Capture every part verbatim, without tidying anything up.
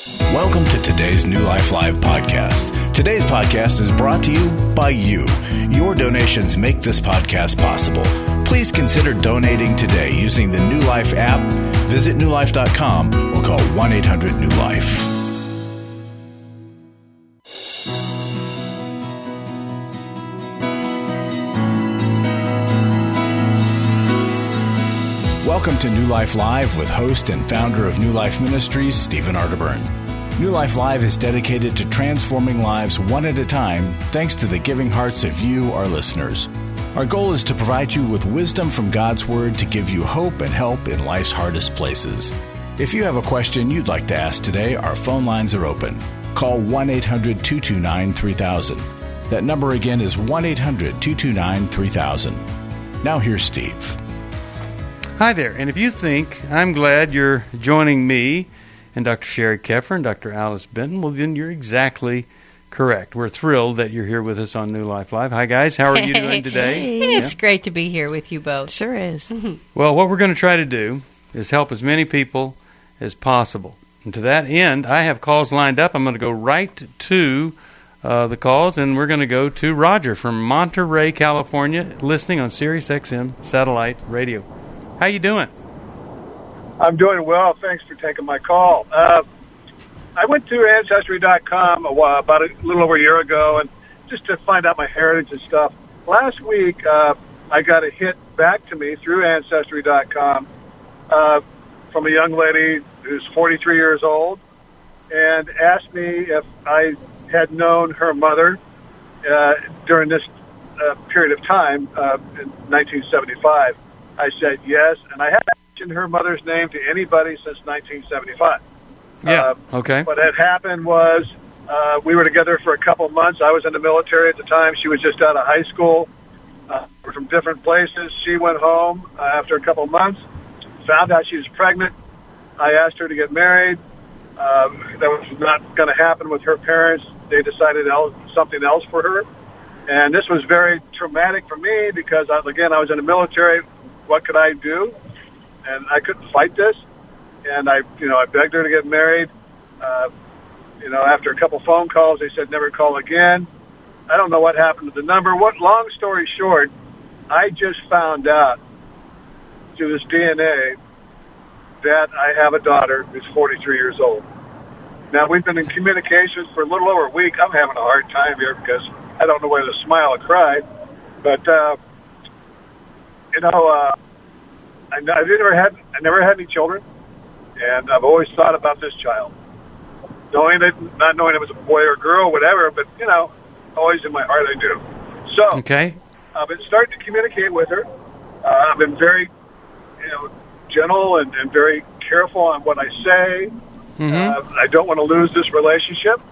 Welcome to today's New Life Live podcast. Today's podcast is brought to you by you. Your donations make this podcast possible. Please consider donating today using the New Life app. Visit new life dot com or call one eight hundred new life. Welcome to New Life Live with host and founder of New Life Ministries, Stephen Arterburn. New Life Live is dedicated to transforming lives one at a time thanks to the giving hearts of you, our listeners. Our goal is to provide you with wisdom from God's Word to give you hope and help in life's hardest places. If you have a question you'd like to ask today, our phone lines are open. Call one eight hundred two two nine three thousand. That number again is one eight hundred two two nine three thousand. Now here's Steve. Hi there, and if you think I'm glad you're joining me and Doctor Sherry Keffer and Doctor Alice Benton, well, then you're exactly correct. We're thrilled that you're here with us on New Life Live. Hi, guys. How are you doing today? Hey, it's yeah. great to be here with you both. Sure is. Well, what we're going to try to do is help as many people as possible. And to that end, I have calls lined up. I'm going to go right to uh, the calls, and we're going to go to Roger from Monterey, California, listening on Sirius X M Satellite Radio. How you doing? I'm doing well. Thanks for taking my call. Uh, I went to Ancestry dot com a while, about a little over a year ago, and just to find out my heritage and stuff. Last week, uh, I got a hit back to me through Ancestry dot com uh, from a young lady who's forty-three years old and asked me if I had known her mother uh, during this uh, period of time uh, in nineteen seventy-five. I said yes, and I haven't mentioned her mother's name to anybody since nineteen seventy-five. Yeah, uh, okay. What had happened was uh, we were together for a couple of months. I was in the military at the time. She was just out of high school. Uh, we're from different places. She went home uh, after a couple of months, found out she was pregnant. I asked her to get married. Uh, that was not going to happen with her parents. They decided else, something else for her. And this was very traumatic for me because, I, again, I was in the military. What could I do? And I couldn't fight this. And I, you know, I begged her to get married. Uh, you know, after a couple phone calls, they said never call again. I don't know what happened to the number. What? Long story short, I just found out through this D N A that I have a daughter who's forty-three years old. Now, we've been in communications for a little over a week. I'm having a hard time here because I don't know whether to smile or cry. But, uh, you know, uh, I, I never had I never had any children, and I've always thought about this child, knowing that, not knowing it was a boy or girl, or whatever. But you know, always in my heart, I do. So, okay, I've been starting to communicate with her. Uh, I've been very, you know, gentle and, and very careful on what I say. Mm-hmm. Uh, I don't want to lose this relationship.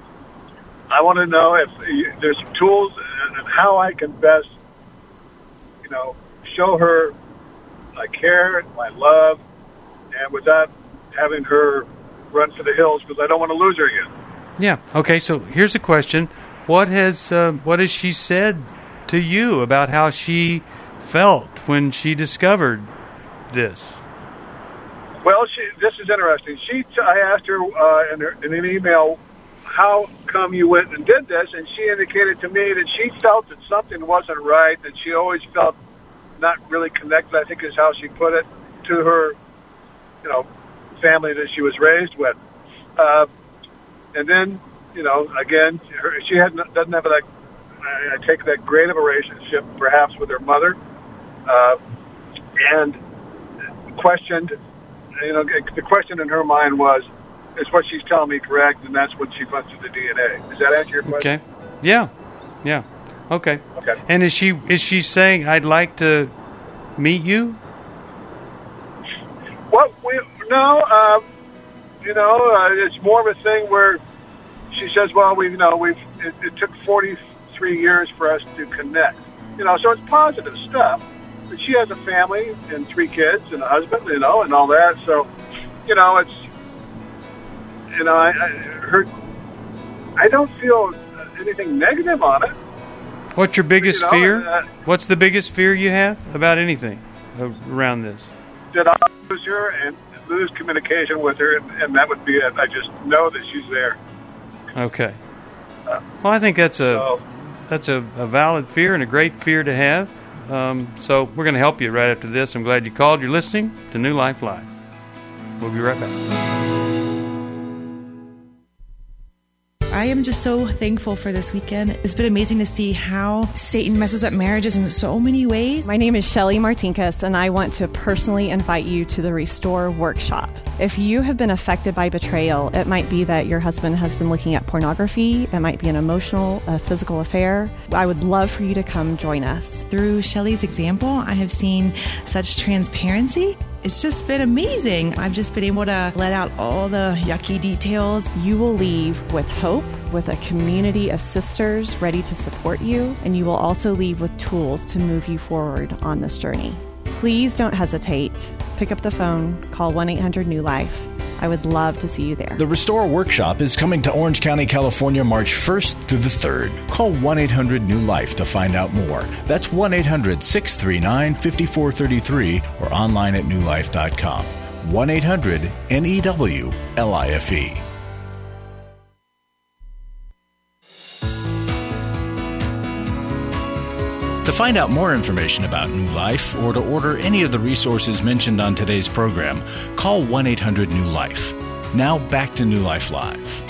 I want to know if there's some tools and, and how I can best, you know, show her my care, my love, and without having her run for the hills because I don't want to lose her again. Yeah. Okay. So here's a question: What has uh, what has she said to you about how she felt when she discovered this? Well, she, this is interesting. She, t- I asked her, uh, in, her in an email, how come you went and did this? And she indicated to me that she felt that something wasn't right, that she always felt not really connected, I think is how she put it, to her, you know, family that she was raised with. Uh, and then, you know, again, her, she had, doesn't have that, I, I take that great of a relationship, perhaps, with her mother, uh, and questioned, you know, the question in her mind was, is what she's telling me correct? And that's what she went through the D N A. Does that answer your question? Okay. Yeah. Yeah. Okay. Okay. And is she is she saying, I'd like to meet you? Well, we, no, um, you know, uh, it's more of a thing where she says, well, we, you know, we've, it, it took forty-three years for us to connect. You know, so it's positive stuff. But she has a family and three kids and a husband, you know, and all that. So, you know, it's, you know, I, I her, I don't feel anything negative on it. What's your biggest you know, fear? Uh, What's the biggest fear you have about anything around this? Did I lose her? And lose communication with her, and, and that would be it. I just know that she's there. Okay. Well, I think that's a So, that's a, a valid fear and a great fear to have. Um, so we're going to help you right after this. I'm glad you called. You're listening to New Life Live. We'll be right back. I am just so thankful for this weekend. It's been amazing to see how Satan messes up marriages in so many ways. My name is Shelly Martinkus, and I want to personally invite you to the Restore Workshop. If you have been affected by betrayal, it might be that your husband has been looking at pornography. It might be an emotional, a physical affair. I would love for you to come join us. Through Shelly's example, I have seen such transparency. It's just been amazing. I've just been able to let out all the yucky details. You will leave with hope, with a community of sisters ready to support you, and you will also leave with tools to move you forward on this journey. Please don't hesitate. Pick up the phone, call one eight hundred new life. I would love to see you there. The Restore Workshop is coming to Orange County, California, March first through the third. Call one eight hundred new life to find out more. That's one eight hundred six three nine five four three three or online at new life dot com. one eight hundred N E W L I F E. To find out more information about New Life or to order any of the resources mentioned on today's program, call one eight hundred new life. Now back to New Life Live.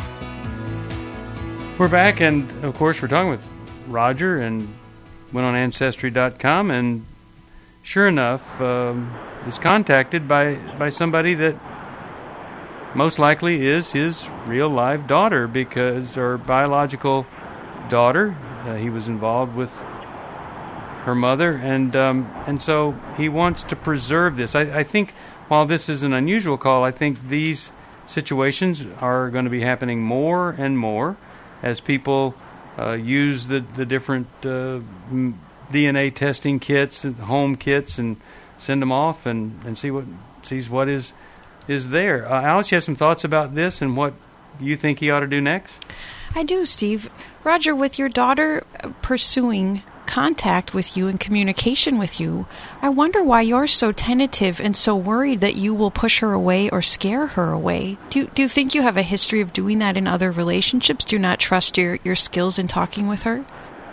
We're back, and of course we're talking with Roger, and went on Ancestry dot com, and sure enough, um, is contacted by, by somebody that most likely is his real live daughter, because, or biological daughter. Uh, he was involved with her mother, and um, and so he wants to preserve this. I, I think while this is an unusual call, I think these situations are going to be happening more and more as people uh, use the the different uh, D N A testing kits, home kits, and send them off and, and see what sees what is is there. Uh, Alice, you have some thoughts about this and what you think he ought to do next? I do, Steve. Roger, with your daughter pursuing contact with you and communication with you, I wonder why you're so tentative and so worried that you will push her away or scare her away. Do you, do you think you have a history of doing that in other relationships? Do you not trust your, your skills in talking with her?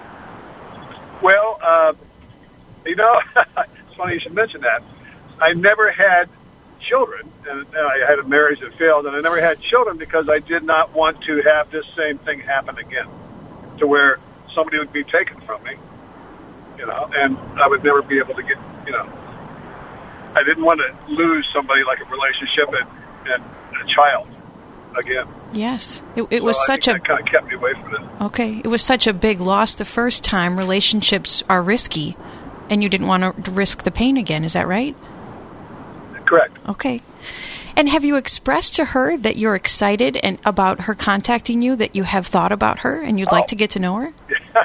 well, uh, you know, it's funny you should mention that. I never had children, and I had a marriage that failed, and I never had children because I did not want to have this same thing happen again, to where somebody would be taken from me. You know, and I would never be able to get, you know, I didn't want to lose somebody like a relationship and, and a child again. Yes. It, it was so such I a... That kind of kept me away from it. Okay. It was such a big loss the first time. Relationships are risky, and you didn't want to risk the pain again. Is that right? Correct. Okay. And have you expressed to her that you're excited and about her contacting you, that you have thought about her and you'd oh. like to get to know her?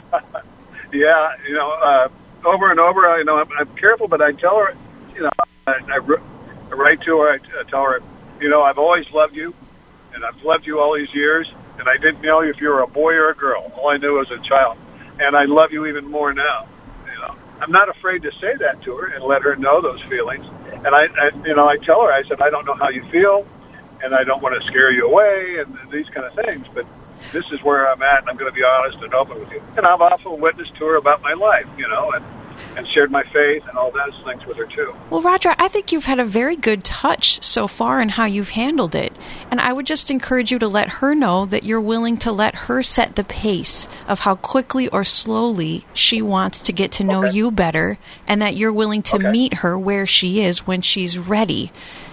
Yeah, you know, uh, over and over, I, you know, I'm, I'm careful, but I tell her, you know, I, I, I write to her, I, I tell her, you know, I've always loved you, and I've loved you all these years, and I didn't know if you were a boy or a girl. All I knew was a child, and I love you even more now. You know, I'm not afraid to say that to her and let her know those feelings. And I, I you know, I tell her, I said, I don't know how you feel, and I don't want to scare you away, and these kind of things, but this is where I'm at, and I'm going to be honest and open with you. And I've often witnessed to her about my life, you know, and, and shared my faith and all those things with her, too. Well, Roger, I think you've had a very good touch so far in how you've handled it. And I would just encourage you to let her know that you're willing to let her set the pace of how quickly or slowly she wants to get to know okay. you better, and that you're willing to okay. meet her where she is when she's ready.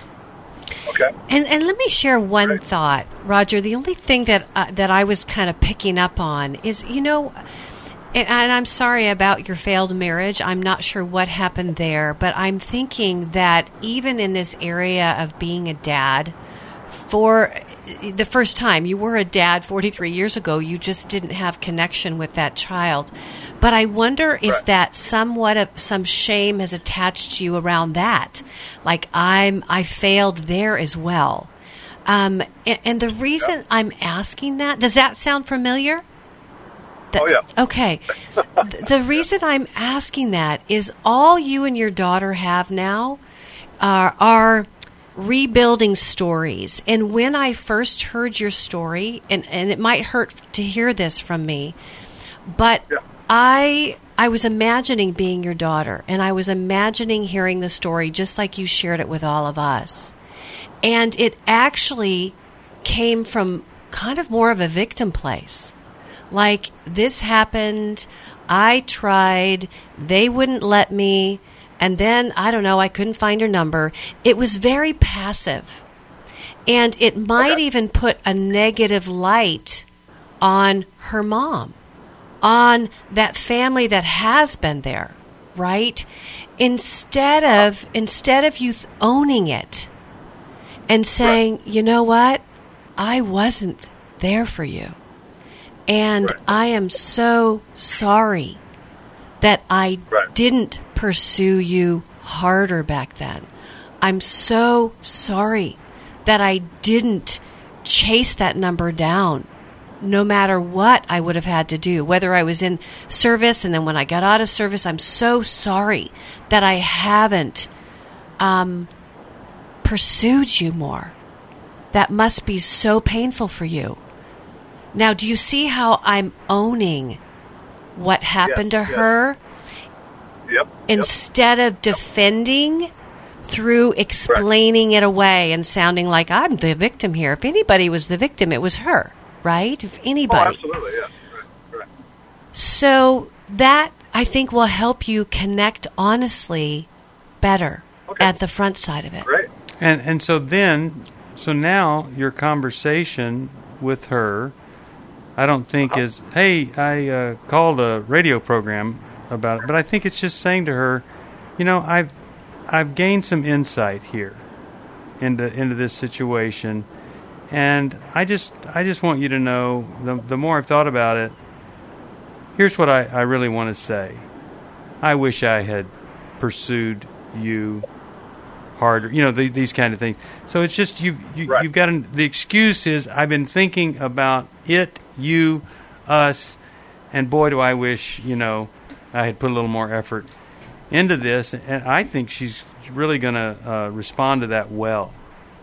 Okay. And and let me share one Right. thought, Roger. The only thing that uh, that I was kind of picking up on is, you know, and, and I'm sorry about your failed marriage. I'm not sure what happened there, but I'm thinking that even in this area of being a dad, for the first time, you were a dad forty-three years ago, you just didn't have connection with that child. But I wonder if Right. that somewhat of some shame has attached you around that. Like I'm, I failed there as well. Um, and, and the reason Yeah. I'm asking that, does that sound familiar? Oh, yeah. Okay. Th- the reason I'm asking that is all you and your daughter have now are, are rebuilding stories. And when I first heard your story, and, and it might hurt to hear this from me, but Yeah. I I was imagining being your daughter, and I was imagining hearing the story just like you shared it with all of us. And it actually came from kind of more of a victim place. Like, this happened, I tried, they wouldn't let me, and then, I don't know, I couldn't find her number. It was very passive. And it might Okay. even put a negative light on her mom, on that family that has been there, right? Instead of instead of you th- owning it and saying, you know what, I wasn't there for you. And Right. I am so sorry that I Right. didn't pursue you harder back then. I'm so sorry that I didn't chase that number down, no matter what I would have had to do, whether I was in service and then when I got out of service. I'm so sorry that I haven't um, pursued you more. That must be so painful for you. Now, do you see how I'm owning what happened Yes, to yes. her Yep. instead of defending through explaining it away and sounding like I'm the victim here? If anybody was the victim, it was her, right? If Yep. anybody. Oh, absolutely. Yeah. Right. Right. So that, I think, will help you connect honestly better Okay. at the front side of it. Great. And and so then, so now your conversation with her, I don't think is, hey, I uh, called a radio program about it, but I think it's just saying to her, you know, I've I've gained some insight here into into this situation, and I just I just want you to know, the the more I've thought about it, here's what I, I really want to say. I wish I had pursued you harder, you know, the, these kind of things. So it's just you've you, Right. you've got an, the excuse is I've been thinking about it, you, us, and boy, do I wish, you know, I had put a little more effort into this. And I think she's really going to uh, respond to that well.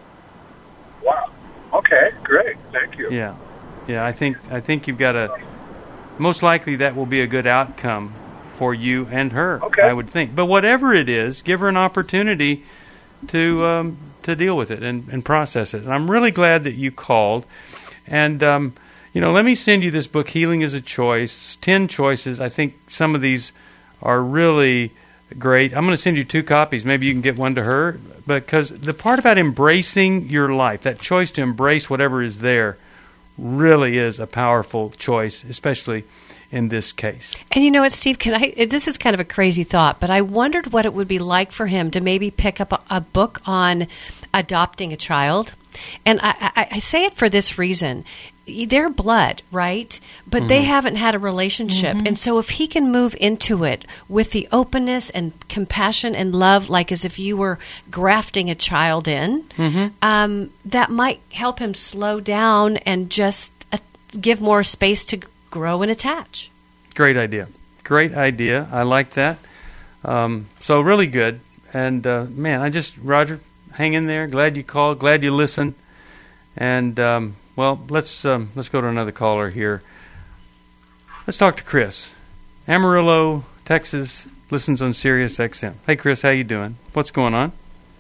Wow. Okay. Great. Thank you. Yeah, yeah. I think I think you've got a most likely that will be a good outcome for you and her. Okay. I would think. But whatever it is, give her an opportunity to um, to deal with it and, and process it. And I'm really glad that you called. And um, you know, let me send you this book, Healing is a Choice. Ten choices. I think some of these are really great. I'm going to send you two copies. Maybe you can get one to her, because the part about embracing your life, that choice to embrace whatever is there, really is a powerful choice, especially in this case. And you know what, Steve, can I, this is kind of a crazy thought, but I wondered what it would be like for him to maybe pick up a, a book on adopting a child. And I, I, I say it for this reason. They're blood, right? But they haven't had a relationship. And so if he can move into it with the openness and compassion and love, like as if you were grafting a child in, um, that might help him slow down and just uh, give more space to grow and attach. Great idea. Great idea. I like that. Um, so really good. And, uh, man, I just, Roger, hang in there. Glad you called. Glad you listened. And, um, well, let's um, let's go to another caller here. Let's talk to Chris. Amarillo, Texas, listens on Sirius X M. Hey, Chris, how you doing? What's going on?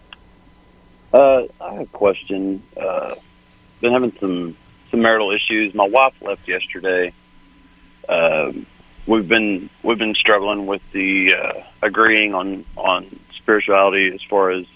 Uh, I have a question. Uh, been having some, some marital issues. My wife left yesterday. Um, we've been we've been struggling with the uh, agreeing on on spirituality as far as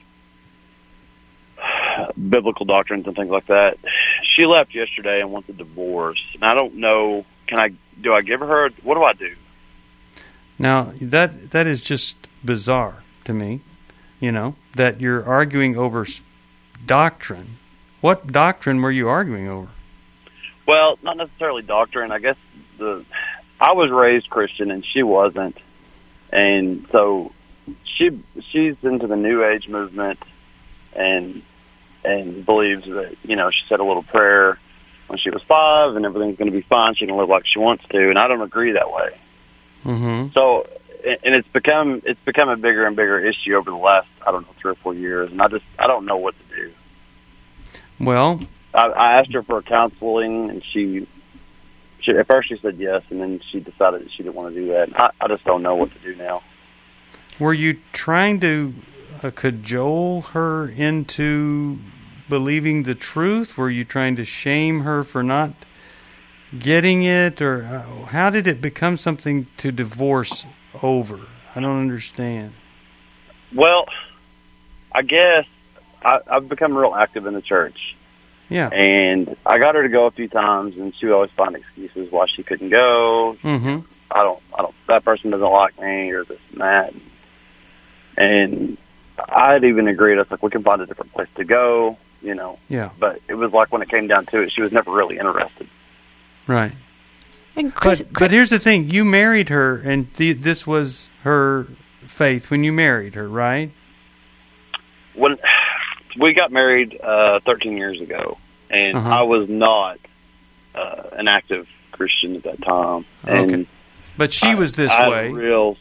biblical doctrines and things like that. She left yesterday and wants a divorce, and I don't know. Can I do I give her? What do I do? Now, that that is just bizarre to me, you know, that you're arguing over s- doctrine. What doctrine were you arguing over? Well, not necessarily doctrine. I guess the I was raised Christian and she wasn't, and so she she's into the New Age movement and and believes that, you know, she said a little prayer when she was five and everything's going to be fine. She can live like she wants to, and I don't agree that way. Mm-hmm. So and it's become it's become a bigger and bigger issue over the last I don't know three or four years, and I just I don't know what to do. Well, I, I asked her for counseling, and she, she at first she said yes, and then she decided that she didn't want to do that. And I, I just don't know what to do now. were you trying to uh, cajole her into believing the truth? Were you trying to shame her for not getting it, or uh, how did it become something to divorce over? I don't understand. Well, I guess I, I've become real active in the church. Yeah. And I got her to go a few times, and she would always find excuses why she couldn't go. Mm-hmm. I don't, I don't, that person doesn't like me, or this and that. And I had even agreed, I was like, we can find a different place to go, you know. Yeah. But it was like when it came down to it, she was never really interested. Right. And Chris, But, but here's the thing. You married her, and th- this was her faith when you married her, right? When we got married uh, thirteen years ago, and Uh-huh. I was not uh, an active Christian at that time. And Okay. But she I- was this I had a way, real,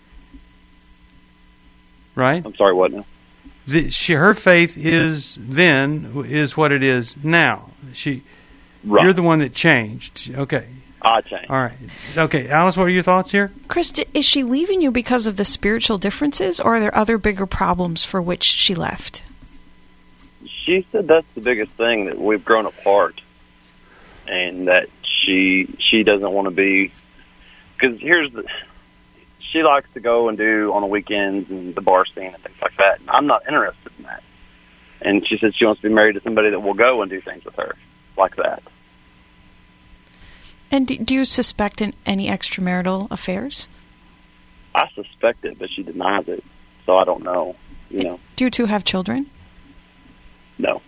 right? I'm sorry, what now? The, she, her faith is then is what it is now. She, Right. You're the one that changed. Okay. I changed. All right. Okay, Alice, what are your thoughts here? Chris, d- is she leaving you because of the spiritual differences, or are there other bigger problems for which she left? She said that's the biggest thing, that we've grown apart, and that she she doesn't want to be. Because here's the, she likes to go and do on the weekends and the bar scene and things like that. And I'm not interested in that. And she said she wants to be married to somebody that will go and do things with her like that. And do, do you suspect in any extramarital affairs? I suspect it, but she denies it, so I don't know. You know, Do you two have children? no.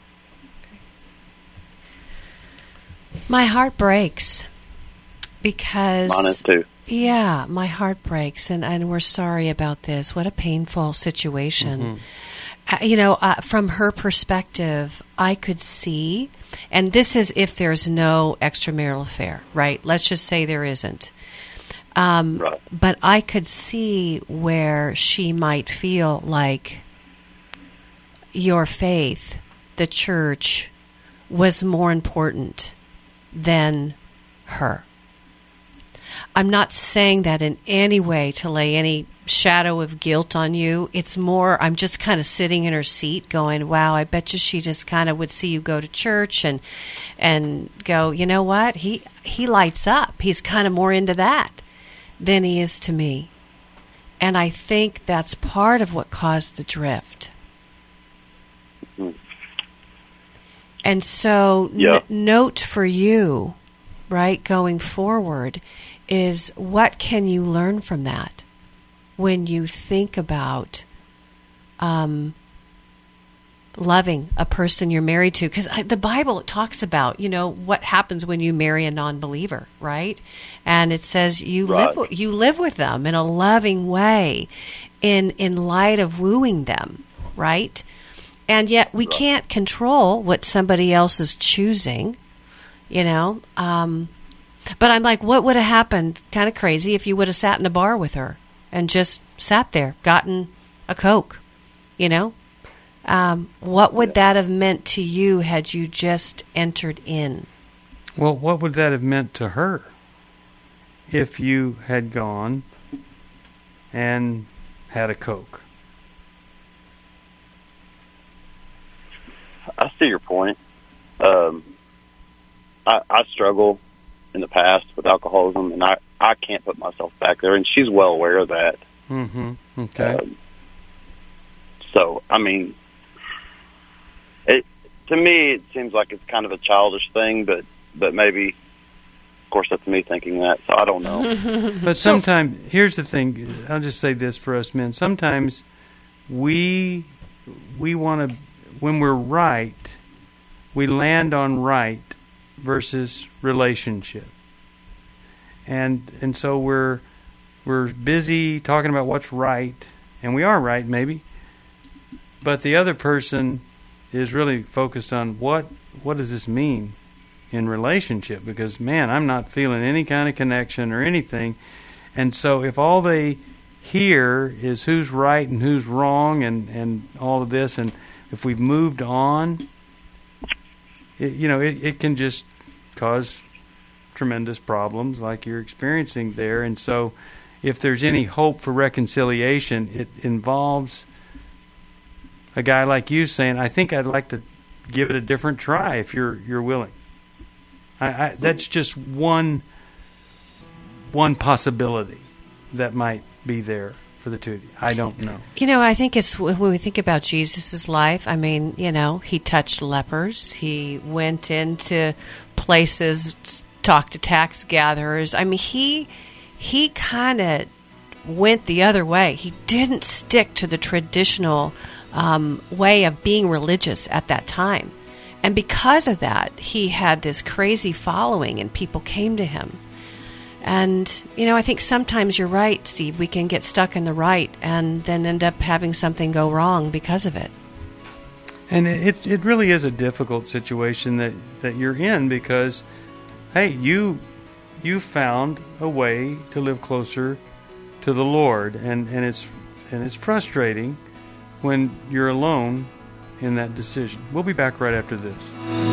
My heart breaks because Mine is too. yeah, my heart breaks, and, and we're sorry about this. What a painful situation. Uh, you know, uh, from her perspective, I could see, and this is if there's no extramarital affair, right? Let's just say there isn't. Um, Right. But I could see where she might feel like your faith, the church, was more important than her. I'm not saying that in any way to lay any shadow of guilt on you. It's more, I'm just kind of sitting in her seat going, wow, I bet you she just kind of would see you go to church and and go, you know what? He he lights up. He's kind of more into that than he is to me. And I think that's part of what caused the drift. And so, Yeah. n- note for you, right, going forward, is what can you learn from that when you think about um, loving a person you're married to? Because the Bible talks about, you know, what happens when you marry a non-believer, right? And it says you Right. live you live with them in a loving way, in in light of wooing them, right? And yet we can't control what somebody else is choosing, you know. Um, but I'm like, what would have happened, kind of crazy, if you would have sat in a bar with her and just sat there, gotten a Coke, you know? Um, what would that have meant to you had you just entered in? Well, what would that have meant to her if you had gone and had a Coke? I see your point. Um, I, I struggle in the past with alcoholism, and I, I can't put myself back there, and she's well aware of that. Mm-hmm. Okay. Um, so, I mean, it to me, it seems like it's kind of a childish thing, but, but maybe, of course, that's me thinking that, so I don't know. But sometimes, here's the thing. I'll just say this for us men. Sometimes we we want to, when we're right, we land on right versus relationship. And and so we're we're busy talking about what's right, and we are right maybe, but the other person is really focused on what what does this mean in relationship, because man, I'm not feeling any kind of connection or anything. And so if all they hear is who's right and who's wrong and, and all of this, and if we've moved on, it, you know, it, it can just cause tremendous problems like you're experiencing there. And so if there's any hope for reconciliation, it involves a guy like you saying, I think I'd like to give it a different try if you're you're willing. I, I, that's just one one possibility that might be there for the two of you. I don't know. You know, I think it's when we think about Jesus' life, I mean, you know, he touched lepers. He went into places, talked to tax gatherers. I mean, he he kind of went the other way. He didn't stick to the traditional um, way of being religious at that time. And because of that, he had this crazy following and people came to him. And, you know, I think sometimes you're right, Steve. We can get stuck in the right and then end up having something go wrong because of it. And it it really is a difficult situation that, that you're in because, hey, you you found a way to live closer to the Lord, and, and it's and it's frustrating when you're alone in that decision. We'll be back right after this.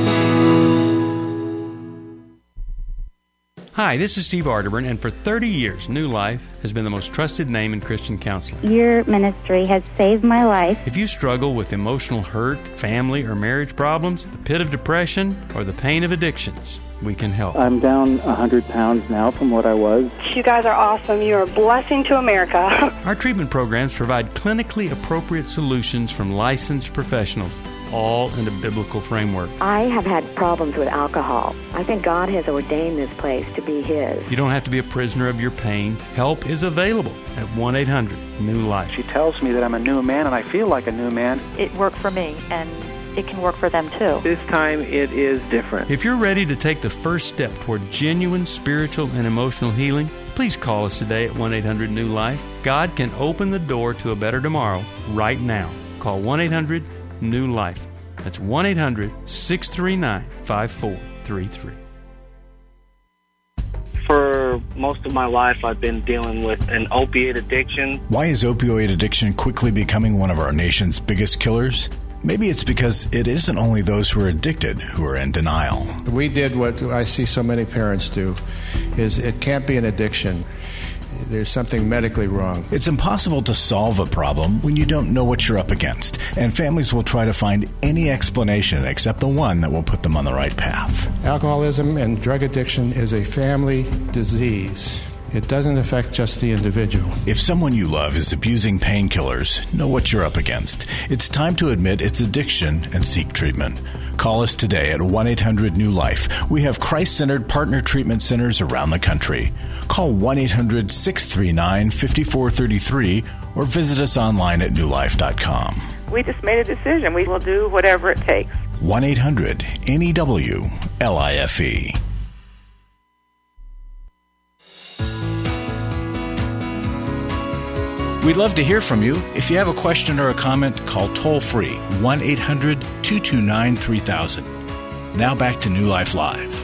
Hi, this is Steve Arterburn, and for thirty years, New Life has been the most trusted name in Christian counseling. Your ministry has saved my life. If you struggle with emotional hurt, family or marriage problems, the pit of depression, or the pain of addictions, we can help. I'm down one hundred pounds now from what I was. You guys are awesome. You're a blessing to America. Our treatment programs provide clinically appropriate solutions from licensed professionals, all in a biblical framework. I have had problems with alcohol. I think God has ordained this place to be His. You don't have to be a prisoner of your pain. Help is available at one eight hundred new life. She tells me that I'm a new man, and I feel like a new man. It worked for me, and it can work for them too. This time it is different. If you're ready to take the first step toward genuine spiritual and emotional healing, please call us today at one eight hundred new life. God can open the door to a better tomorrow right now. Call one eight hundred new life. That's one eight hundred six three nine five four three three. For most of my life, I've been dealing with an opiate addiction. Why is opioid addiction quickly becoming one of our nation's biggest killers? Maybe it's because it isn't only those who are addicted who are in denial. We did what I see so many parents do, is it can't be an addiction. There's something medically wrong. It's impossible to solve a problem when you don't know what you're up against, and families will try to find any explanation except the one that will put them on the right path. Alcoholism and drug addiction is a family disease. It doesn't affect just the individual. If someone you love is abusing painkillers, know what you're up against. It's time to admit it's addiction and seek treatment. Call us today at one eight hundred new life. We have Christ-centered partner treatment centers around the country. Call one eight hundred six three nine five four three three or visit us online at new life dot com. We just made a decision. We will do whatever it takes. one eight hundred N E W L I F E. We'd love to hear from you. If you have a question or a comment, call toll-free one eight hundred two two nine three thousand. Now back to New Life Live.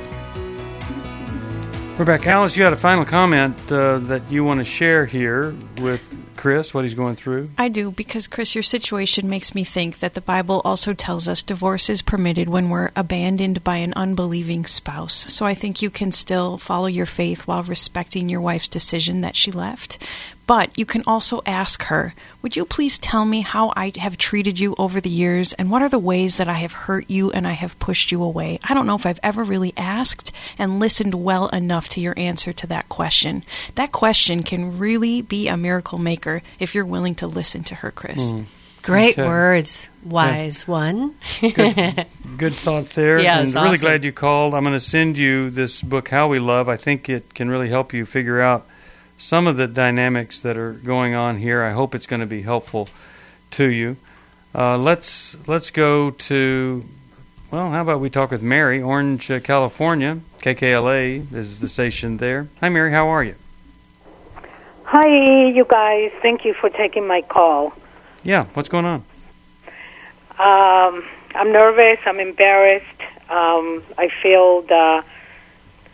We're back. Alice, you had a final comment uh, that you want to share here with Chris, what he's going through. I do, because, Chris, your situation makes me think that the Bible also tells us divorce is permitted when we're abandoned by an unbelieving spouse. So I think you can still follow your faith while respecting your wife's decision that she left. But you can also ask her, would you please tell me how I have treated you over the years, and what are the ways that I have hurt you and I have pushed you away? I don't know if I've ever really asked and listened well enough to your answer to that question. That question can really be a miracle maker if you're willing to listen to her, Chris. Mm. Great Okay. words, wise Yeah. one. Good, good thought there. Yeah, and it's really awesome. glad you called. I'm going to send you this book, How We Love. I think it can really help you figure out some of the dynamics that are going on here. I hope it's going to be helpful to you. Uh, let's let's go to, well, how about we talk with Mary, Orange, uh, California. K K L A is the station there. Hi, Mary. How are you? Hi, you guys. Thank you for taking my call. Yeah. What's going on? Um, I'm nervous. I'm embarrassed. Um, I feel the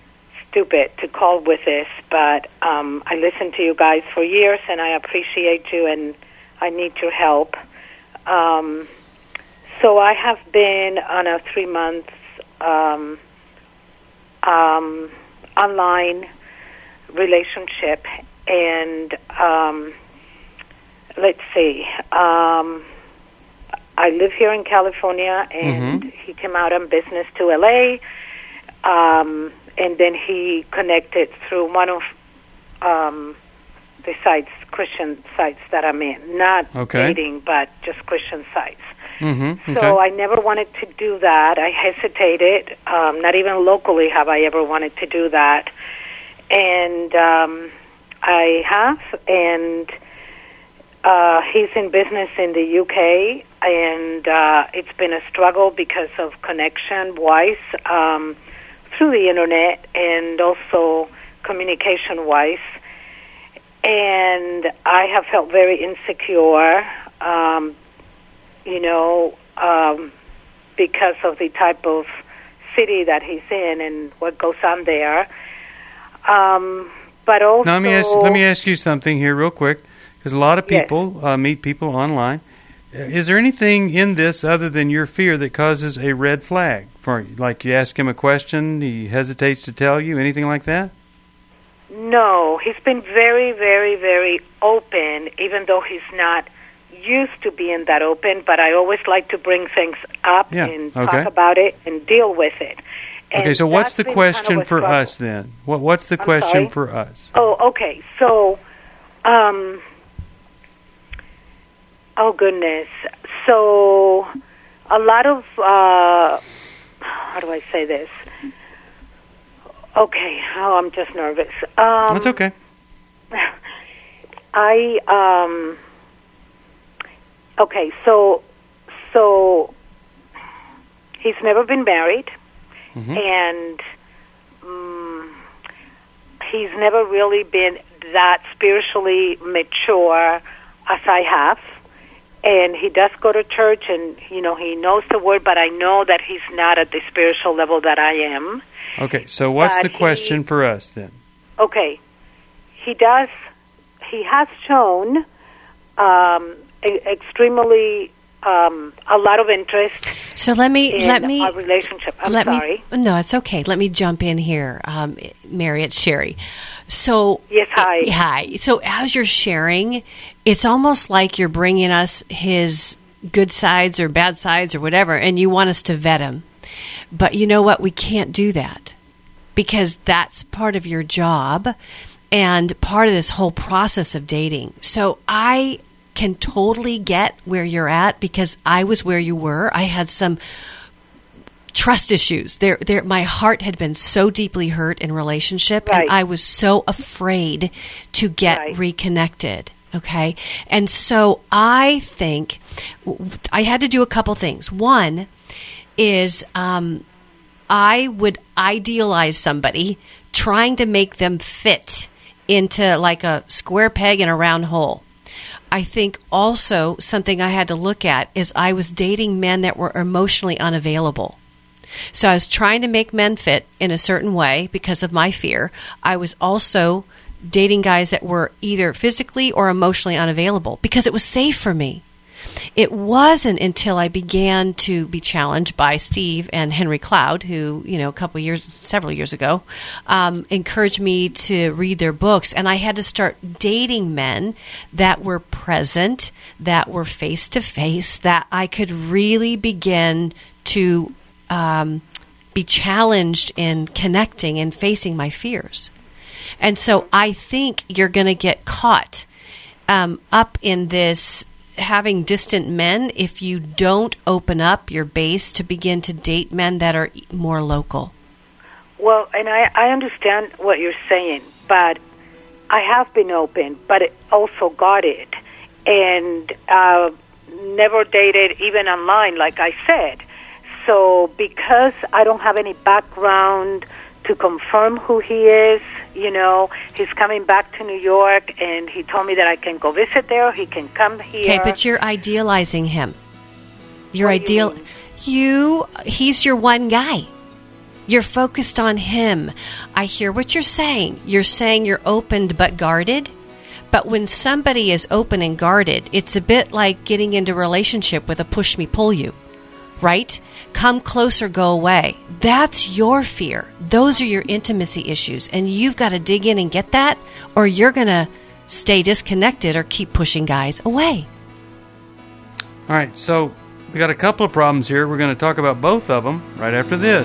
stupid to call with this, but um, I listened to you guys for years, and I appreciate you, and I need your help. Um, so I have been on a three-month um, um, online relationship, and um, let's see. Um, I live here in California, and Mm-hmm. he came out on business to L A, um, and then he connected through one of um, the sites, Christian sites that I'm in. Not Okay. dating, but just Christian sites. Mm-hmm. So I never wanted to do that. I hesitated. Um, not even locally have I ever wanted to do that. And um, I have, and uh, he's in business in the U K, and uh, it's been a struggle because of connection-wise um, through the Internet and also communication-wise. And I have felt very insecure, um, you know, um, because of the type of city that he's in and what goes on there. Um, but also, Now, let me ask. Let me ask you something here, real quick, because a lot of people uh, meet people online. Is there anything in this other than your fear that causes a red flag? For like, you ask him a question, he hesitates to tell you, anything like that? no, he's been very, very, very open, even though he's not used to being that open. But I always like to bring things up Yeah, and okay. talk about it and deal with it. And Okay, so what's the that's been kind of question a for struggle. us then? What What's the I'm question sorry? for us? Oh, okay. So, um, oh goodness. So, a lot of uh, how do I say this? Okay. Oh, I'm just nervous. Um, That's okay. I um. Okay, so so he's never been married. Mm-hmm. And um, he's never really been that spiritually mature as I have. And he does go to church, and, you know, he knows the word, but I know that he's not at the spiritual level that I am. Okay, so what's But the question he- for us then? Okay, he does, he has shown um, e- extremely um, a lot of interest So let me in let me our relationship. I'm let sorry. me no, it's okay. Let me jump in here, um, Mary. It's Sherry. So Yes, hi. hi. So as you're sharing, it's almost like you're bringing us his good sides or bad sides or whatever, and you want us to vet him. But you know what? We can't do that because that's part of your job and part of this whole process of dating. So I can totally get where you're at because I was where you were. I had some trust issues. There, there. My heart had been so deeply hurt in relationship, Right. and I was so afraid to get Right. reconnected. Okay, and so I think I had to do a couple things. One is um, I would idealize somebody, trying to make them fit into like a square peg in a round hole. I think also something I had to look at is I was dating men that were emotionally unavailable. So I was trying to make men fit in a certain way because of my fear. I was also dating guys that were either physically or emotionally unavailable because it was safe for me. It wasn't until I began to be challenged by Steve and Henry Cloud, who, you know, a couple of years, several years ago, um, encouraged me to read their books. And I had to start dating men that were present, that were face to face, that I could really begin to um, be challenged in connecting and facing my fears. And so I think you're going to get caught um, up in this having distant men if you don't open up your base to begin to date men that are more local. Well, and I, I understand what you're saying, but I have been open, but it also got it. And uh, never dated even online, like I said. So because I don't have any background to confirm who he is, you know, he's coming back to New York, and he told me that I can go visit there, he can come here. Okay, but you're idealizing him. You're What do you ideal. You, he's your one guy. You're focused on him. I hear what you're saying. You're saying you're opened but guarded. But when somebody is open and guarded, it's a bit like getting into a relationship with a push me, pull you, right? Come closer, go away. That's your fear. Those are your intimacy issues. And you've got to dig in and get that, or you're going to stay disconnected or keep pushing guys away. All right, so we got a couple of problems here. We're going to talk about both of them right after this.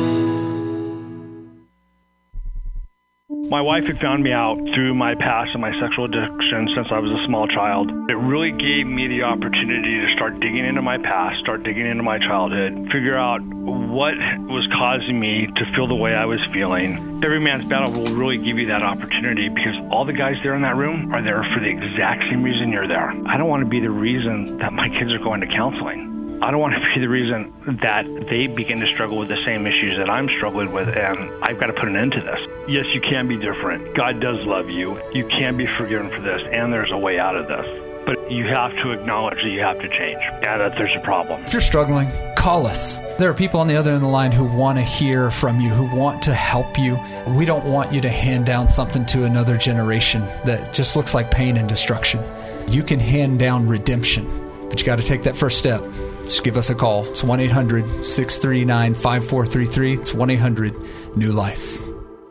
My wife had found me out through my past and my sexual addiction since I was a small child. It really gave me the opportunity to start digging into my past, start digging into my childhood, figure out what was causing me to feel the way I was feeling. Every Man's Battle will really give you that opportunity because all the guys there in that room are there for the exact same reason you're there. I don't want to be the reason that my kids are going to counseling. I don't want to be the reason that they begin to struggle with the same issues that I'm struggling with, and I've got to put an end to this. Yes, you can be different. God does love you. You can be forgiven for this, and there's a way out of this. But you have to acknowledge that you have to change, and that there's a problem. If you're struggling, call us. There are people on the other end of the line who want to hear from you, who want to help you. We don't want you to hand down something to another generation that just looks like pain and destruction. You can hand down redemption, but you got to take that first step. Just give us a call. It's one eight hundred six three nine five four three three. It's one eight hundred new life.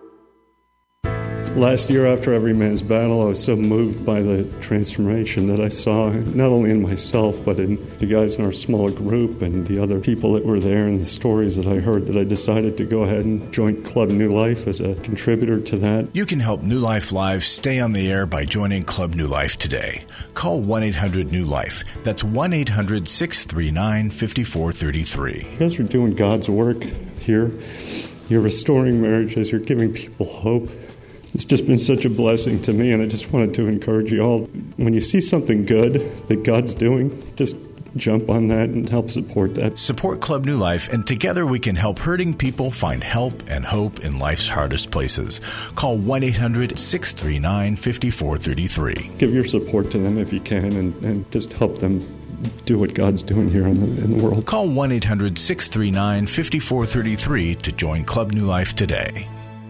Last year after Every Man's Battle, I was so moved by the transformation that I saw, not only in myself, but in the guys in our small group and the other people that were there and the stories that I heard, that I decided to go ahead and join Club New Life as a contributor to that. You can help New Life Live stay on the air by joining Club New Life today. Call one eight hundred new life. That's one eight hundred six three nine five four three three. You guys are doing God's work here. You're restoring marriages. You're giving people hope. It's just been such a blessing to me, and I just wanted to encourage you all. When you see something good that God's doing, just jump on that and help support that. Support Club New Life, and together we can help hurting people find help and hope in life's hardest places. Call one eight hundred six three nine five four three three. Give your support to them if you can, and, and just help them do what God's doing here in the, in the world. Call one eight hundred six three nine five four three three to join Club New Life today.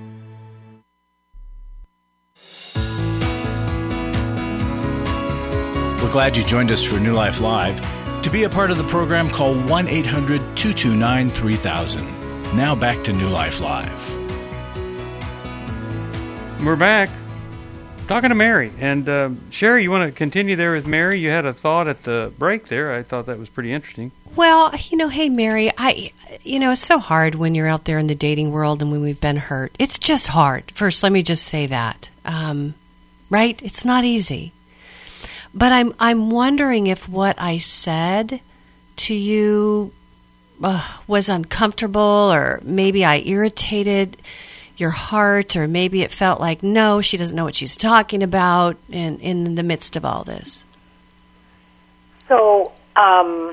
We're glad you joined us for New Life Live. To be a part of the program, call one eight hundred two two nine three thousand. Now back to New Life Live. We're back talking to Mary. And uh, Sherry, you want to continue there with Mary? You had a thought at the break there. I thought that was pretty interesting. Well, you know, hey, Mary, I, you know, it's so hard when you're out there in the dating world and when we've been hurt. It's just hard. First, let me just say that. Um, right? It's not easy. But I'm I'm wondering if what I said to you uh, was uncomfortable, or maybe I irritated your heart, or maybe it felt like, no, she doesn't know what she's talking about in, in the midst of all this. So um,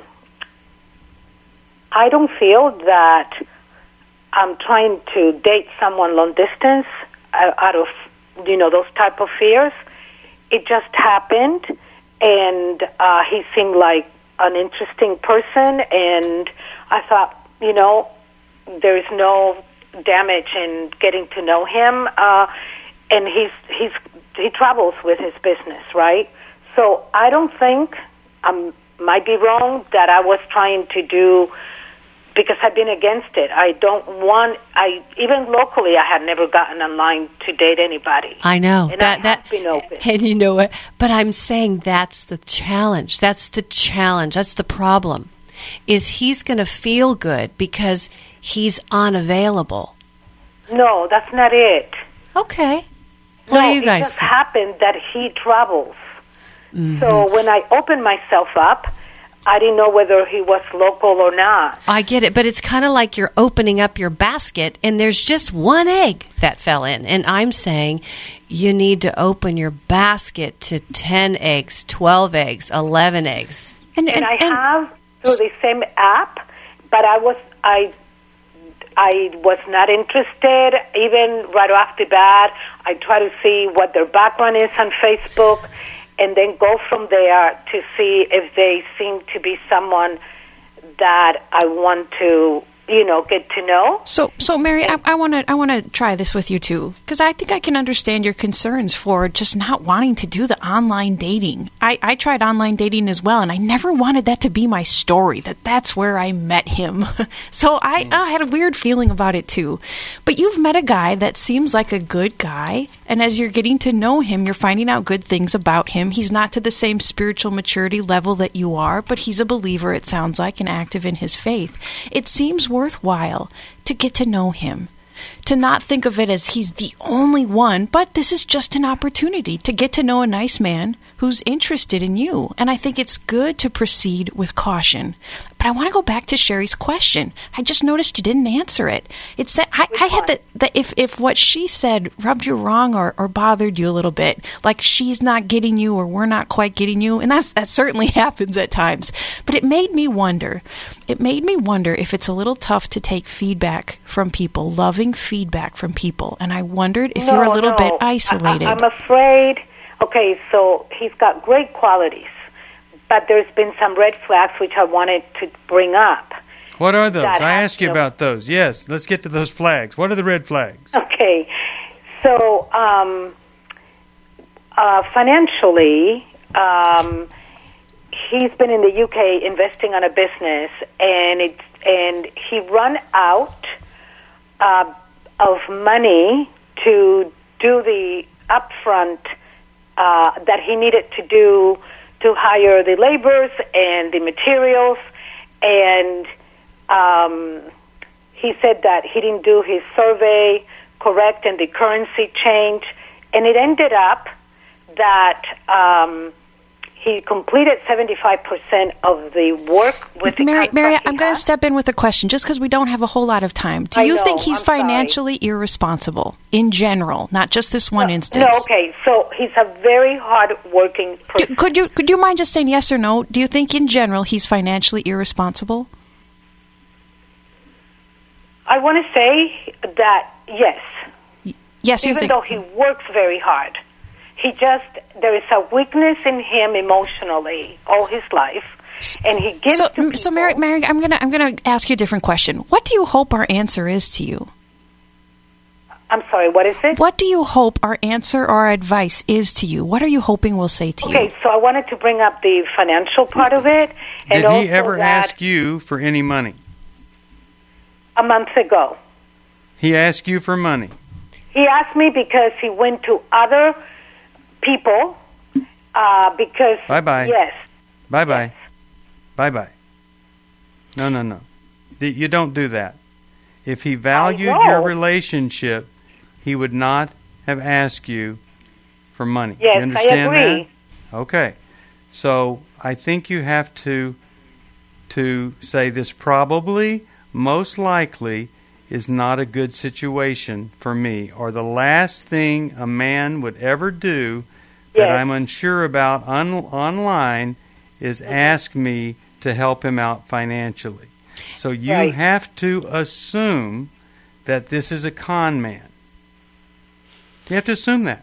I don't feel that I'm trying to date someone long distance out of, you know, those type of fears. It just happened. And uh, he seemed like an interesting person, and I thought, you know, there is no damage in getting to know him. Uh, and he's he's he travels with his business, right? So I don't think I might be wrong that I was trying to do, because I've been against it. I don't want, I even locally, I had never gotten online to date anybody. I know. And that, I that, have been open. And you know what? But I'm saying that's the challenge. That's the challenge. That's the problem. Is he's going to feel good because he's unavailable. No, that's not it. Okay. What no, do you guys it just think? happened that he travels. Mm-hmm. So when I opened myself up, I didn't know whether he was local or not. I get it, but it's kind of like you're opening up your basket and there's just one egg that fell in. And I'm saying you need to open your basket to ten eggs, twelve eggs, eleven eggs. And, and, and I and, have through the same app, but I was I I was not interested. Even right off the bat, I try to see what their background is on Facebook, and then go from there to see if they seem to be someone that I want to you know, get to know. So, so Mary, I want to I want to try this with you too, because I think I can understand your concerns for just not wanting to do the online dating. I, I tried online dating as well, and I never wanted that to be my story, that that's where I met him. So I, mm. I had a weird feeling about it too. But you've met a guy that seems like a good guy, and as you're getting to know him, you're finding out good things about him. He's not to the same spiritual maturity level that you are, but he's a believer, it sounds like, and active in his faith. It seems worthwhile to get to know him, to not think of it as he's the only one, but this is just an opportunity to get to know a nice man who's interested in you. And I think it's good to proceed with caution. But I want to go back to Sherry's question. I just noticed you didn't answer it. It said I, I had that that if, if what she said rubbed you wrong or, or bothered you a little bit, like she's not getting you or we're not quite getting you, and that's that certainly happens at times. But it made me wonder. It made me wonder if it's a little tough to take feedback from people, loving feedback from people. And I wondered if no, you're a little no. bit isolated. I, I'm afraid. Okay, so he's got great qualities, but there's been some red flags which I wanted to bring up. What are those? I asked you about those. Yes, let's get to those flags. What are the red flags? Okay, so um, uh, financially, um, he's been in the U K investing on a business, and it and he run out uh, of money to do the upfront uh, that he needed to do to hire the laborers and the materials, and um, he said that he didn't do his survey correct and the currency change, and it ended up that um, he completed seventy-five percent of the work with the Mary, Mary, I'm had. going to step in with a question just because we don't have a whole lot of time. Do I you know, think he's I'm sorry. financially irresponsible in general, not just this one no, instance? No, okay. So he's a very hard-working person. Do, could you could you mind just saying yes or no? Do you think in general he's financially irresponsible? I want to say that yes. Y- yes, you Even think. though he works very hard. He just, there is a weakness in him emotionally all his life, and he gives So, to people. so Mary, Mary, I'm gonna I'm gonna ask you a different question. What do you hope our answer is to you? I'm sorry, what is it? What do you hope our answer or our advice is to you? What are you hoping we'll say to Okay, you? so I wanted to bring up the financial part of it. And Did also he ever that ask you for any money? a month ago. He asked you for money. He asked me because he went to other people uh, because... Bye-bye. Yes. Bye-bye. Yes. Bye-bye. No, no, no. The- You don't do that. If he valued know. your relationship, he would not have asked you for money. Yes, you understand I agree. that? Okay. So I think you have to to say this probably, most likely, is not a good situation for me, or the last thing a man would ever do that Yes. I'm unsure about on, online is Mm-hmm. ask me to help him out financially. So you Right. have to assume that this is a con man. You have to assume that.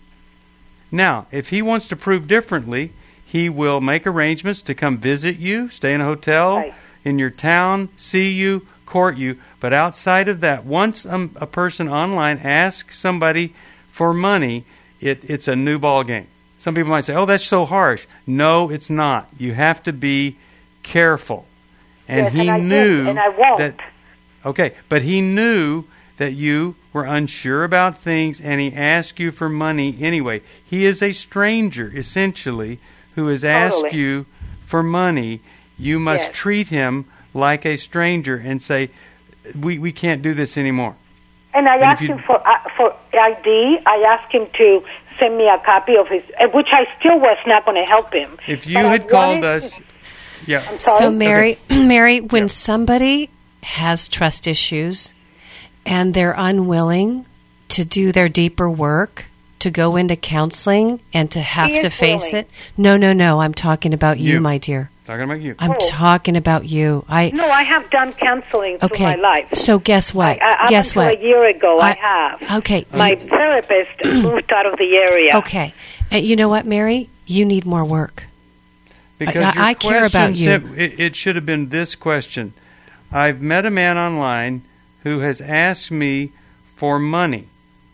Now, if he wants to prove differently, he will make arrangements to come visit you, stay in a hotel Right. in your town, see you, court you. But outside of that, once a, a person online asks somebody for money, it, it's a new ball game. Some people might say, oh, that's so harsh. No, it's not. You have to be careful. And Yes, he and I knew did, and I won't. that. Okay, but he knew that you were unsure about things, and he asked you for money anyway. He is a stranger, essentially, who has asked Totally. you for money. You must Yes. treat him like a stranger and say, "We we can't do this anymore." And I And if asked you- him for uh, for I D. I asked him to send me a copy of his, uh, which I still was not going to help him. If you But I had called wanted us, to- yeah. I'm sorry? So, Mary, Okay. Mary, when somebody has trust issues and they're unwilling to do their deeper work, to go into counseling and to have He to is face willing. it. No, no, no. I'm talking about you, You. my dear. Talking about you. I'm Oh. talking about you. I No, I have done counseling through okay. my life. So guess what? I, I, up guess until what? a year ago, I, I- have. Okay. My you- therapist moved out of the area. okay. And you know what, Mary? You need more work. Because I- your I care about question you. said- It, it should have been this question. I've met a man online who has asked me for money.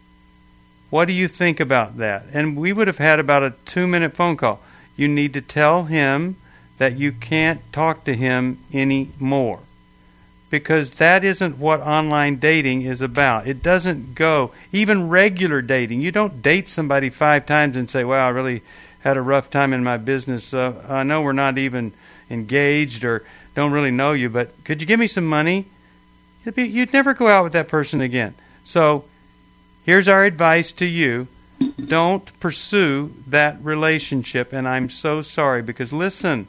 What do you think about that? And we would have had about a two-minute phone call. You need to tell him that you can't talk to him anymore, because that isn't what online dating is about. It doesn't go, even regular dating. You don't date somebody five times and say, wow, I really had a rough time in my business. Uh, I know we're not even engaged or don't really know you, but could you give me some money? You'd, be, you'd never go out with that person again. So here's our advice to you. Don't pursue that relationship. And I'm so sorry, because listen,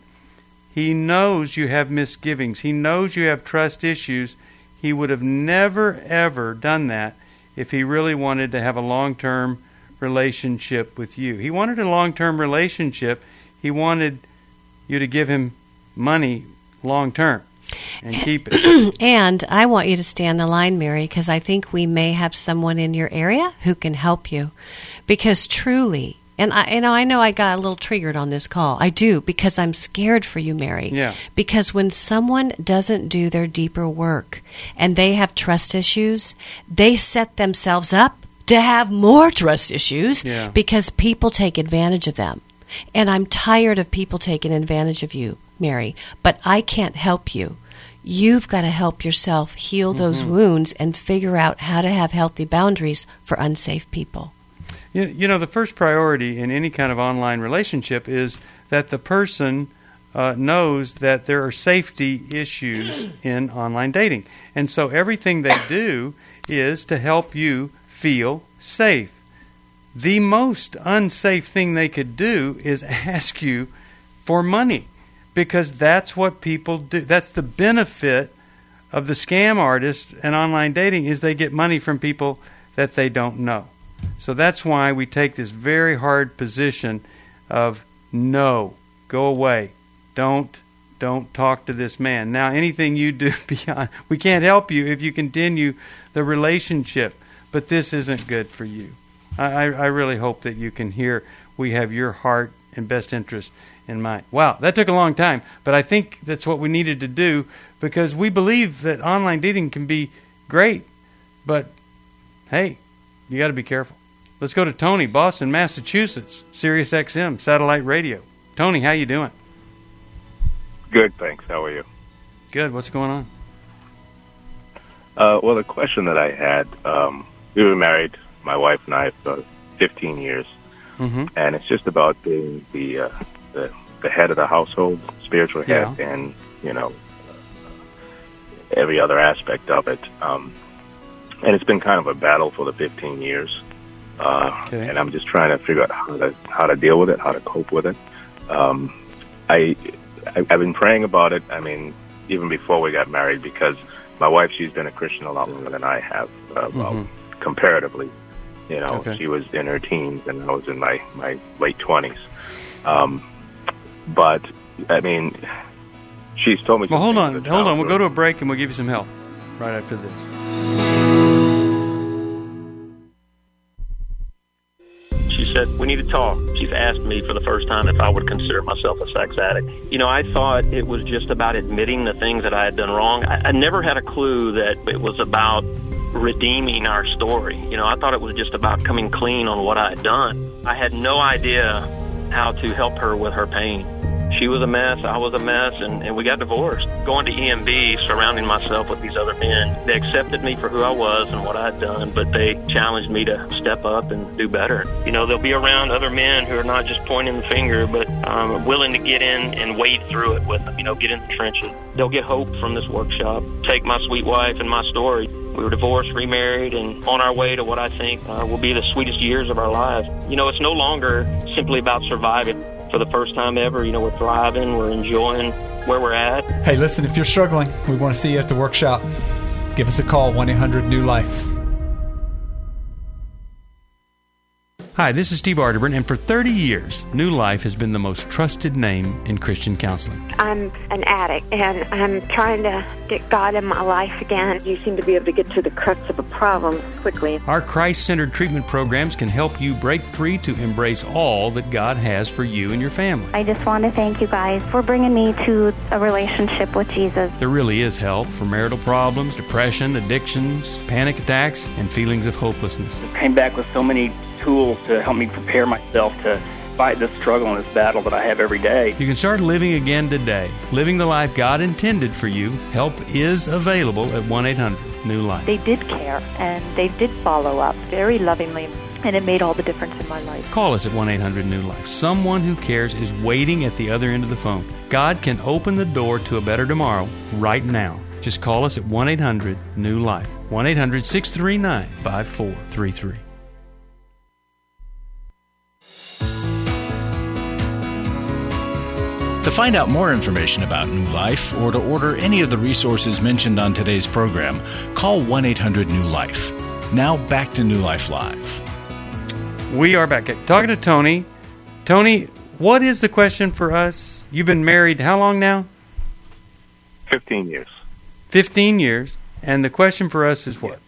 he knows you have misgivings. He knows you have trust issues. He would have never, ever done that if he really wanted to have a long-term relationship with you. He wanted a long-term relationship. He wanted you to give him money long-term and keep it. And I want you to stay on the line, Mary, because I think we may have someone in your area who can help you. Because truly, and I, you know, I know I got a little triggered on this call. I do, because I'm scared for you, Mary. Yeah. Because when someone doesn't do their deeper work and they have trust issues, they set themselves up to have more trust issues Yeah. because people take advantage of them. And I'm tired of people taking advantage of you, Mary. But I can't help you. You've got to help yourself heal those Mm-hmm. wounds and figure out how to have healthy boundaries for unsafe people. You, you know, the first priority in any kind of online relationship is that the person uh, knows that there are safety issues in online dating. And so everything they do is to help you feel safe. The most unsafe thing they could do is ask you for money, because that's what people do. That's the benefit of the scam artists and online dating, is they get money from people that they don't know. So that's why we take this very hard position of no, go away. Don't don't talk to this man. Now, anything you do beyond, we can't help you if you continue the relationship, but this isn't good for you. I, I really hope that you can hear we have your heart and best interest in mind. Wow, that took a long time, but I think that's what we needed to do, because we believe that online dating can be great, but hey, you got to be careful. Let's go to Tony, Boston, Massachusetts, Sirius X M, satellite radio. Tony, how you doing? Good, thanks. How are you? Good. What's going on? Uh, well, the question that I had, um, we were married, my wife and I, for fifteen years, mm-hmm. and it's just about being the, uh, the the head of the household, spiritual head, Yeah. and, you know, every other aspect of it. Um, and it's been kind of a battle for the fifteen years. Uh, Okay. And I'm just trying to figure out how to how to deal with it, how to cope with it. Um, I, I I've been praying about it. I mean, even before we got married, because my wife, she's been a Christian a lot longer than I have, uh, well, Mhm. comparatively. You know, Okay. she was in her teens and I was in my my late twenties. Um, but I mean, she's told me. Well, hold some on, things that hold on. sound We'll good. go to a break and we'll give you some help right after this. She said, we need to talk. She's asked me for the first time if I would consider myself a sex addict. You know, I thought it was just about admitting the things that I had done wrong. I, I never had a clue that it was about redeeming our story. You know, I thought it was just about coming clean on what I had done. I had no idea how to help her with her pain. She was a mess, I was a mess, and, and we got divorced. Going to E M B, surrounding myself with these other men, they accepted me for who I was and what I had done, but they challenged me to step up and do better. You know, they'll be around other men who are not just pointing the finger, but um, willing to get in and wade through it with them, you know, get in the trenches. They'll get hope from this workshop. Take my sweet wife and my story. We were divorced, remarried, and on our way to what I think uh, will be the sweetest years of our lives. You know, it's no longer simply about surviving. For the first time ever, you know, we're thriving, we're enjoying where we're at. Hey, listen, if you're struggling, we want to see you at the workshop. Give us a call, one eight hundred new life. Hi, this is Steve Arterburn, and for thirty years, New Life has been the most trusted name in Christian counseling. I'm an addict, and I'm trying to get God in my life again. You seem to be able to get to the crux of a problem quickly. Our Christ-centered treatment programs can help you break free to embrace all that God has for you and your family. I just want to thank you guys for bringing me to a relationship with Jesus. There really is help for marital problems, depression, addictions, panic attacks, and feelings of hopelessness. I came back with so many tools to help me prepare myself to fight this struggle and this battle that I have every day. You can start living again today, living the life God intended for you. Help is available at one eight hundred new life. They did care, and they did follow up very lovingly, and it made all the difference in my life. Call us at one eight hundred new life. Someone who cares is waiting at the other end of the phone. God can open the door to a better tomorrow right now. Just call us at one eight hundred new life. one eight hundred six three nine five four three three. To find out more information about New Life or to order any of the resources mentioned on today's program, call one eight hundred new life. Now back to New Life Live. We are back. Talking to Tony. Tony, what is the question for us? You've been married how long now? Fifteen years. Fifteen years. And the question for us is what?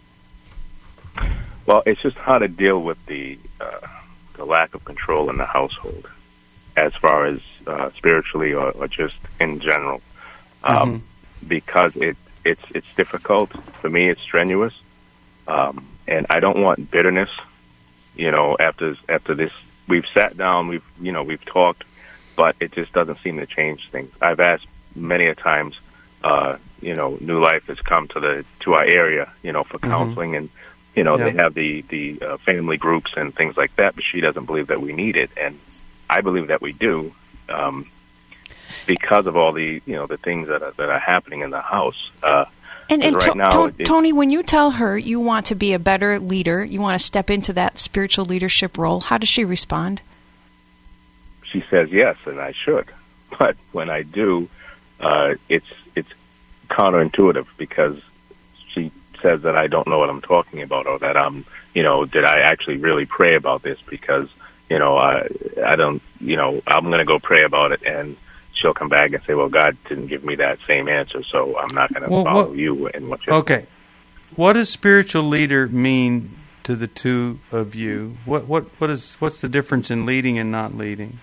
Well, it's just how to deal with the uh, the lack of control in the household, as far as uh, spiritually or, or just in general, um, mm-hmm. because it it's it's difficult for me. It's strenuous, um, and I don't want bitterness. You know, after after this, we've sat down, we've you know we've talked, but it just doesn't seem to change things. I've asked many a times. Uh, you know, New Life has come to the to our area, you know, for counseling, mm-hmm. and you know yeah. they have the the uh, family groups and things like that. But she doesn't believe that we need it, and I believe that we do, um, because of all the you know the things that are, that are happening in the house. Uh, and and right to, now, to, it, Tony, when you tell her you want to be a better leader, you want to step into that spiritual leadership role, how does she respond? She says yes, and I should. But when I do, uh, it's it's counterintuitive because she says that I don't know what I'm talking about, or that I'm, you know, did I actually really pray about this? Because, you know, I, I don't, you know, I'm going to go pray about it, and she'll come back and say, well, God didn't give me that same answer, so I'm not going to well, follow what, you in what you're okay. saying. What does spiritual leader mean to the two of you? What what what is what's the difference in leading and not leading?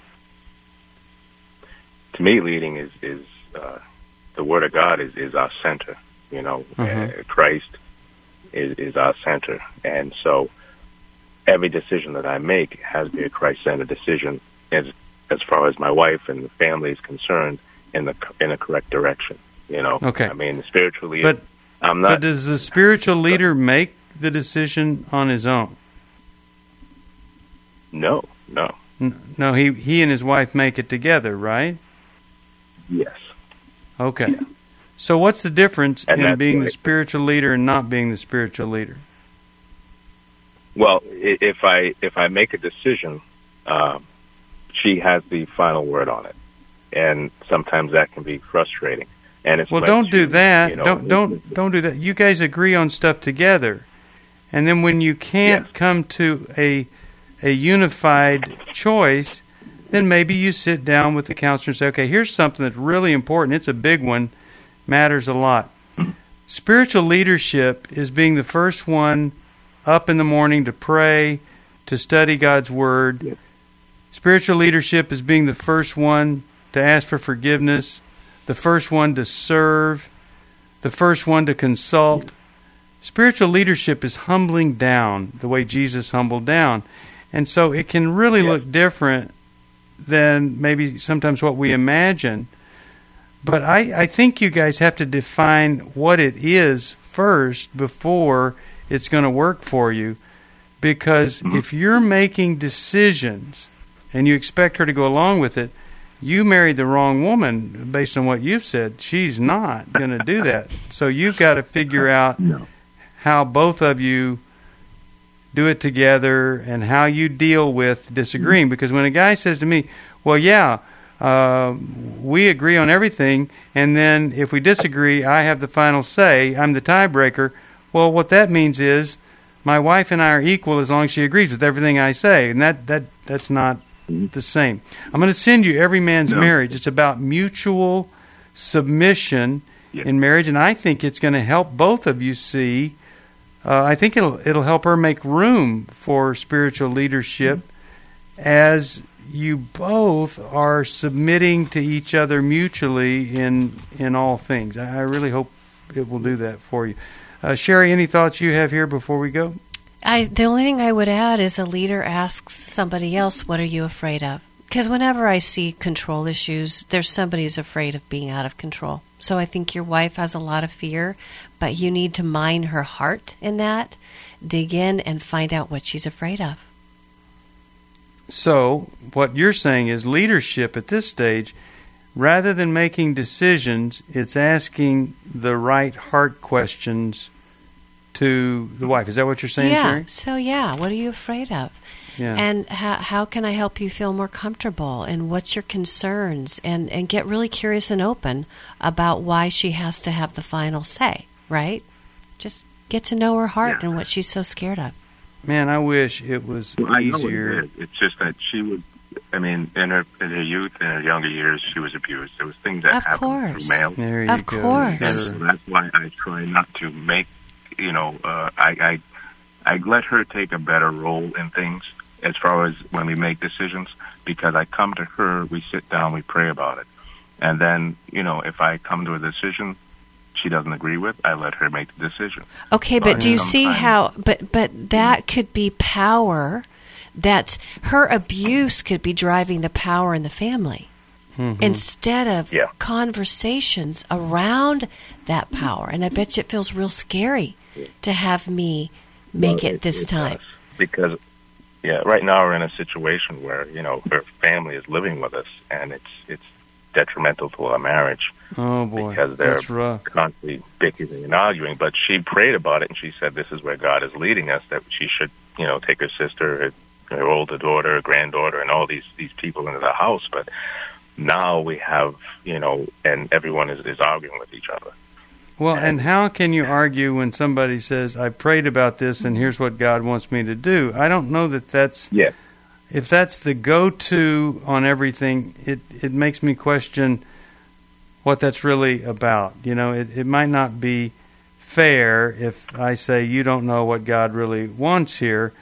To me, leading is is uh, the Word of God is, is our center. You know, mm-hmm. uh, Christ is, is our center, and so every decision that I make has to be a Christ-centered decision, as as far as my wife and the family is concerned, in the in a correct direction. You know, okay. I mean, the spiritual leader. But I'm not. But does the spiritual leader make the decision on his own? No, no, no. He he and his wife make it together, right? Yes. Okay. Yeah. So what's the difference and in being right. the spiritual leader and not being the spiritual leader? Well, if I if I make a decision, um, she has the final word on it, and sometimes that can be frustrating. And it's well, like don't she, do that. You know, don't don't don't do that. You guys agree on stuff together, and then when you can't yes. come to a a unified choice, then maybe you sit down with the counselor and say, okay, here's something that's really important. It's a big one, matters a lot. Spiritual leadership is being the first one up in the morning to pray, to study God's Word. Yes. Spiritual leadership is being the first one to ask for forgiveness, the first one to serve, the first one to consult. Spiritual leadership is humbling down the way Jesus humbled down. And so it can really yes. look different than maybe sometimes what we imagine. But I, I think you guys have to define what it is first before it's going to work for you. Because if you're making decisions and you expect her to go along with it, you married the wrong woman based on what you've said. She's not going to do that. So you've got to figure out no. how both of you do it together and how you deal with disagreeing. Because when a guy says to me, well, yeah, uh, we agree on everything, and then if we disagree, I have the final say, I'm the tiebreaker. Well, what that means is my wife and I are equal as long as she agrees with everything I say. And that, that that's not the same. I'm going to send you Every Man's No. Marriage. It's about mutual submission Yeah. in marriage, and I think it's going to help both of you see. Uh, I think it'll it'll help her make room for spiritual leadership as you both are submitting to each other mutually in in all things. I, I really hope it will do that for you. Uh, Sherry, any thoughts you have here before we go? I, the only thing I would add is a leader asks somebody else, what are you afraid of? Because whenever I see control issues, there's somebody who's afraid of being out of control. So I think your wife has a lot of fear, but you need to mine her heart in that, dig in, and find out what she's afraid of. So what you're saying is leadership at this stage, rather than making decisions, it's asking the right heart questions to the wife. Is that what you're saying, yeah. Sherry? So, yeah, what are you afraid of? Yeah. And how, how can I help you feel more comfortable? And what's your concerns? And, and get really curious and open about why she has to have the final say, right? Just get to know her heart Yeah. and what she's so scared of. Man, I wish it was Well, I know easier. it is. It's just that she would. I mean, in her in her youth, in her younger years, she was abused. There was things that Of happened course. through mail. There you Of go. course. And so that's why I try not to make, you know, uh, I, I I let her take a better role in things as far as when we make decisions, because I come to her, we sit down, we pray about it. And then, you know, if I come to a decision she doesn't agree with, I let her make the decision. Okay, but do you see sometimes- how, but, but that could be power, that's, her abuse could be driving the power in the family. Mhm. Instead of Yeah. conversations around that power. And I bet you it feels real scary to have me make Well, it this time. does. Because, yeah, right now we're in a situation where, you know, her family is living with us, and it's it's detrimental to our marriage. Oh, boy. Because they're That's rough. constantly bickering and arguing. But she prayed about it, and she said this is where God is leading us, that she should, you know, take her sister, her, her older daughter, her granddaughter, and all these, these people into the house. But now we have, you know, and everyone is, is arguing with each other. Well, and how can you argue when somebody says, I prayed about this and here's what God wants me to do? I don't know that that's... Yeah. If that's the go-to on everything, it, it makes me question what that's really about. You know, it, it might not be fair if I say you don't know what God really wants here.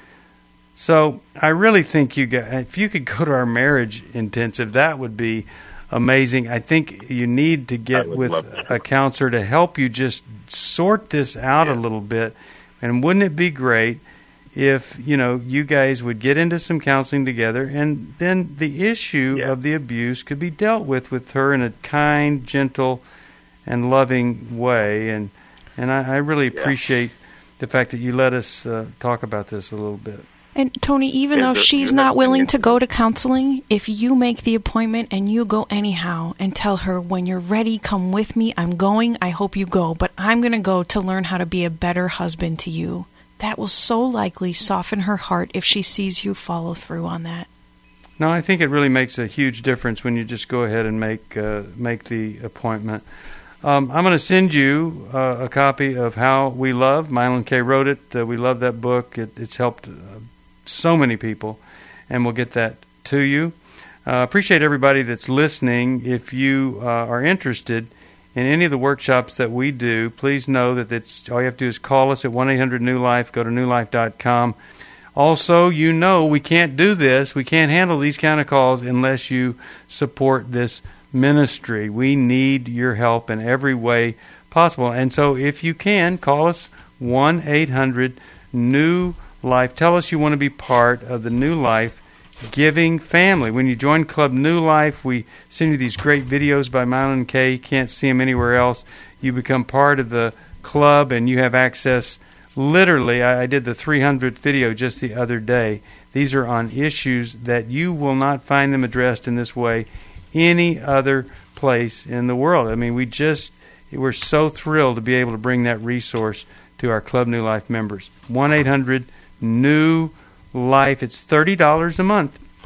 So I really think you got, if you could go to our marriage intensive, that would be amazing. I think you need to get with a counselor to help you just sort this out a little bit. And wouldn't it be great if, you know, you guys would get into some counseling together, and then the issue Yeah. of the abuse could be dealt with with her in a kind, gentle, and loving way. And and I, I really appreciate the fact that you let us uh, talk about this a little bit. And Tony, even Yeah, though the- she's the- not willing to go to counseling, if you make the appointment and you go anyhow and tell her, when you're ready, come with me, I'm going, I hope you go, but I'm going to go to learn how to be a better husband to you. That will so likely soften her heart if she sees you follow through on that. No, I think it really makes a huge difference when you just go ahead and make uh, make the appointment. Um, I'm going to send you uh, a copy of How We Love. Mylon K. wrote it. Uh, we love that book. It, it's helped uh, so many people, and we'll get that to you. Uh, appreciate everybody that's listening. If you uh, are interested in any of the workshops that we do, please know that it's all you have to do is call us at one eight hundred new life. Go to new life dot com. Also, you know we can't do this. We can't handle these kind of calls unless you support this ministry. We need your help in every way possible. And so if you can, call us one eight hundred new life. Tell us you want to be part of the New Life giving family. When you join Club New Life, we send you these great videos by Mylon K. You can't see them anywhere else. You become part of the club, and you have access. Literally, I, I did the three hundredth video just the other day. These are on issues that you will not find them addressed in this way any other place in the world. I mean, we just, we're so thrilled to be able to bring that resource to our Club New Life members. one eight hundred new life. It's thirty dollars a month.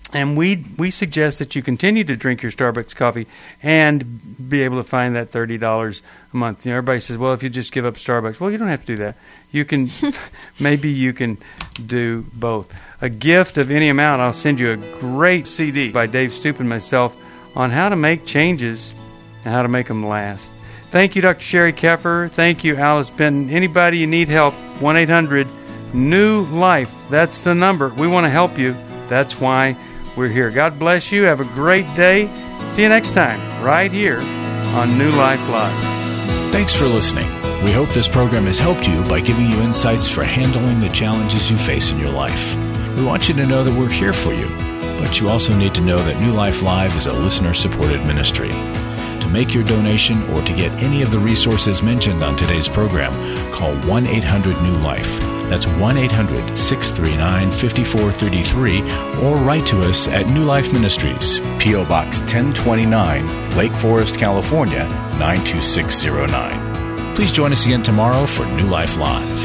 And we we suggest that you continue to drink your Starbucks coffee and be able to find that thirty dollars a month. You know, everybody says, well, if you just give up Starbucks. Well, you don't have to do that. You can, maybe you can do both. A gift of any amount, I'll send you a great C D by Dave Stoop and myself on how to make changes and how to make them last. Thank you, Doctor Sherry Keffer. Thank you, Alice Benton. Anybody you need help, one eight hundred new life. That's the number. We want to help you. That's why we're here. God bless you. Have a great day. See you next time, right here on New Life Live. Thanks for listening. We hope this program has helped you by giving you insights for handling the challenges you face in your life. We want you to know that we're here for you, but you also need to know that New Life Live is a listener-supported ministry. To make your donation or to get any of the resources mentioned on today's program, call one eight hundred new life. That's one eight hundred six three nine five four three three, or write to us at New Life Ministries, P O. Box ten twenty-nine, Lake Forest, California, nine two six zero nine. Please join us again tomorrow for New Life Live.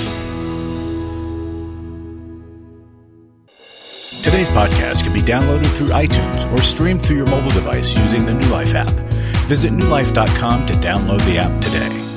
Today's podcast can be downloaded through iTunes or streamed through your mobile device using the New Life app. Visit new life dot com to download the app today.